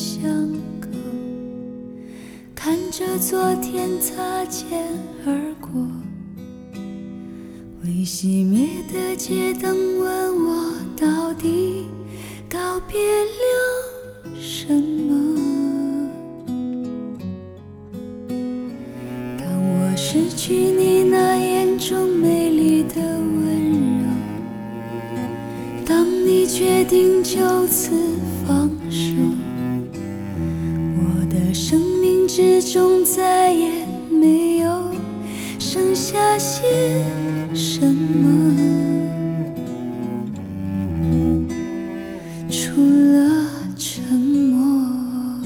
巷口，看着昨天擦肩而过，未熄灭的街灯问我到底告别了什么。当我失去你那眼中美丽的温柔，当你决定就此放手，我的生命之中再也没有剩下些什么，除了沉默。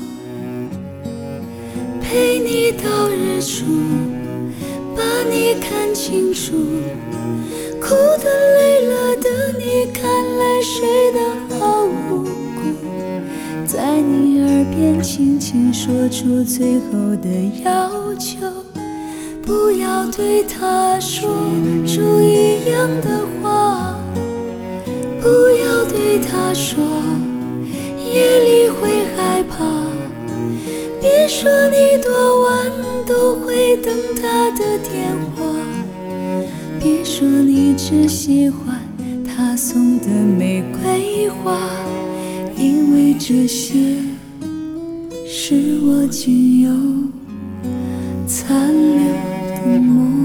陪你到日出，把你看清楚，哭得累了的你看来睡得好无辜，在你耳边轻轻说出最后的要求，不要对他说出一样的话，不要对他说夜里会害怕，别说你多晚都会等他的电话，别说你只喜欢他送的玫瑰花，因为这些是我仅有残留的梦。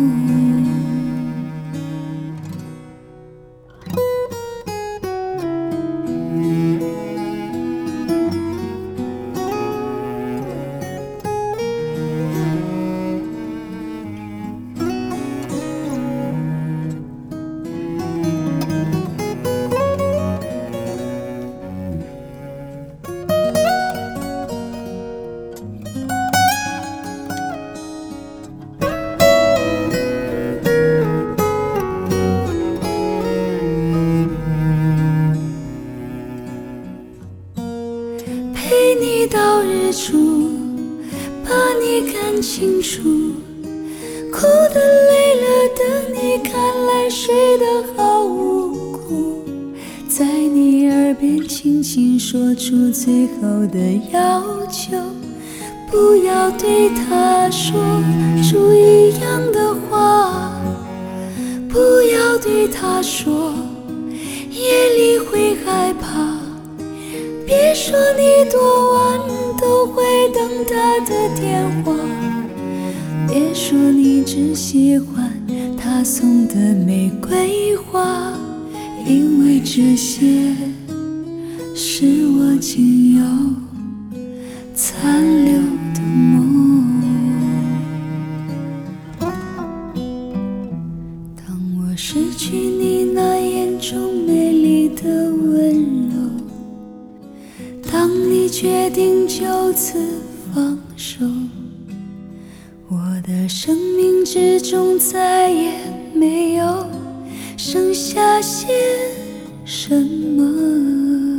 陪你到日出，把你看清楚，哭得累了的你看来睡得好无辜，在你耳边轻轻说出最后的要求，不要对他说出一样的话，不要对他说夜里会害怕，别说你多晚都会等他的电话，别说你只喜欢他送的玫瑰花，因为这些是我仅有残留的梦。当我失去你那眼中美丽的温柔，当你决定就此放手，我的生命之中再也没有剩下些什么。